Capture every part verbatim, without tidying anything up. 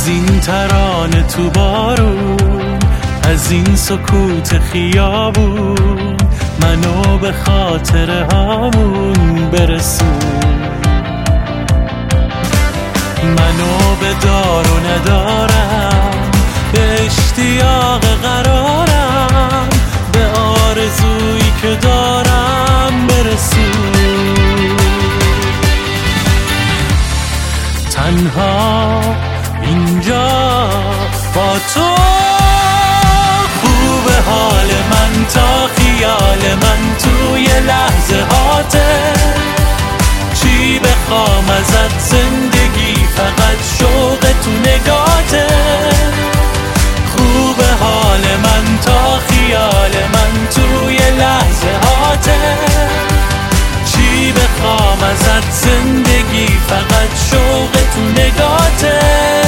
این ترانه تو بارون، از این سکوت خیابون، منو به خاطر هامون برسون. منو به دار و ندارم، به اشتیاق قرارم، به آرزویی که دارم برسون. تنها اینجا با تو خوب حال من تا خیال من توی لحظه هاته. چی بخوام ازت زندگی فقط شوق تو نگاته. خوب حال من تا خیال من توی لحظه هاته. چی بخوام ازت زندگی فقط شوق تو نگاته.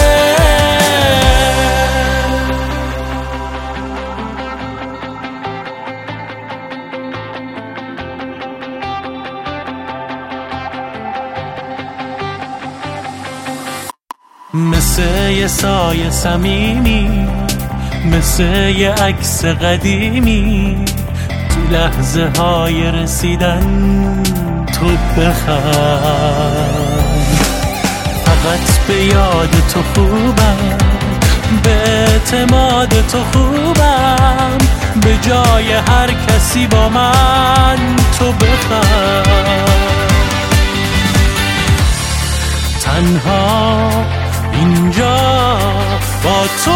مثل یه سایه صمیمی، مثل یه عکس قدیمی، تو لحظه های رسیدن تو بخند. فقط به یاد تو خوبم، به اعتماد تو خوبم، به جای هر کسی با من تو بخند. تنها اینجا با تو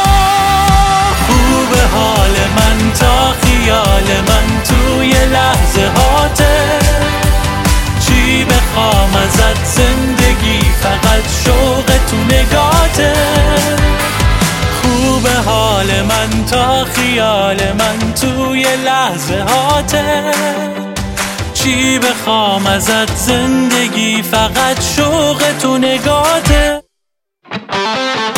خوب حال من تا خیال من توی لحظه هاته. چی بخوام ازت زندگی فقط شوق تو نگاته. خوب حال من تا خیال من توی لحظه هاته. چی بخوام ازت زندگی فقط شوق تو نگاته.